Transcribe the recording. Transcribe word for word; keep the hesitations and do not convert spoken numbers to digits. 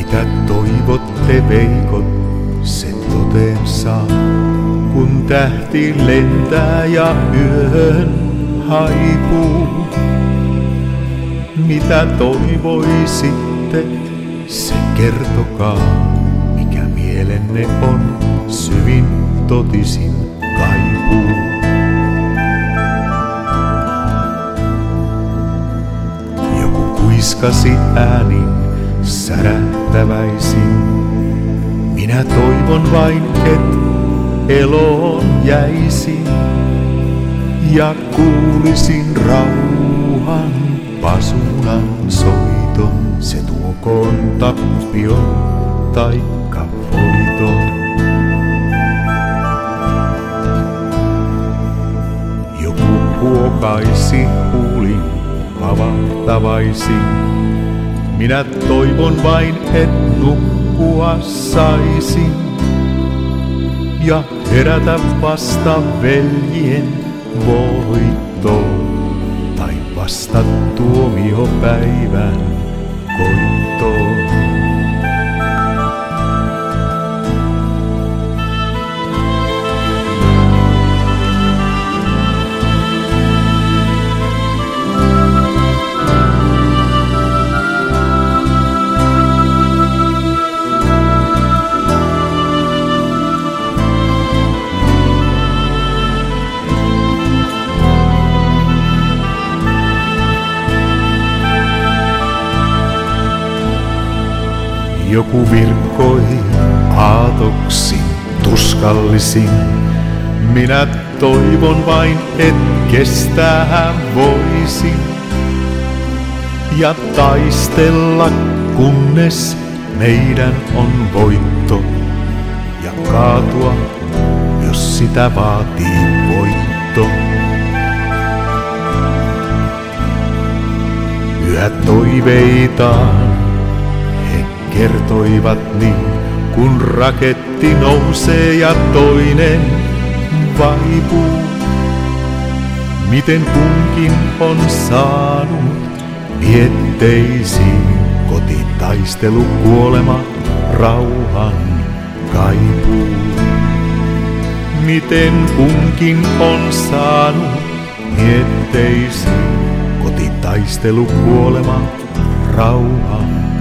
Mitä toivotte veikot, se toteen saa, kun tähti lentää ja yöhön haipuu. Mitä toivoisitte, se kertokaa, mikä mielenne on syvin totisin kaipuu. Joku kuiskasi äänin särähtäväisin, minä toivon vain, et eloon jäisin ja kuulisin rauhan pasunan soiton. Se tuokoon tappion taikka voiton. Joku huokaisi huulin avattavaisin, minä toivon vain, et nukkua saisin ja herätä vasta veljien voittoon tai vasta tuomiopäivän koittoon. Joku virkkoi aatoksin tuskallisin, minä toivon vain, et kestää voisin ja taistella, kunnes meidän on voitto ja kaatua, jos sitä vaatii voitto. Yhä toiveitaan kertoivat niin, kun raketti nousee ja toinen vaipuu. Miten kunkin on saanut mietteisiin kotitaistelu, kuolema, rauhan kaipuu. Miten kunkin on saanut mietteisiin kotitaistelu, kuolema, rauhan